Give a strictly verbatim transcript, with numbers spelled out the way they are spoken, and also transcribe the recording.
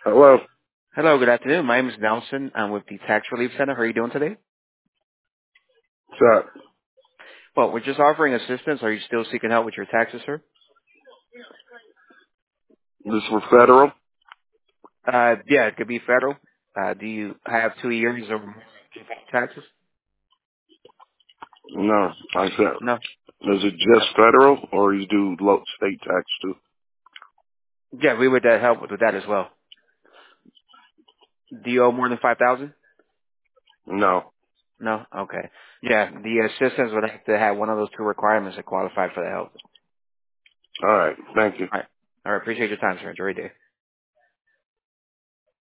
Hello. Hello, good afternoon. My name is Nelson. I'm with the Tax Relief Center. How are you doing today? What's up? Well, we're just offering assistance. Are you still seeking help with your taxes, sir? This for federal? Uh, yeah, it could be federal. Uh, do you have two years or more taxes? No. I said, No. is it just federal or you do low state tax too? Yeah, we would uh, help with that as well. Do you owe more than five thousand? No. No. Okay. Yeah, the assistance would have to have one of those two requirements to qualify for the help. All right. Thank you. All right. All right. Appreciate your time, sir. Enjoy your day.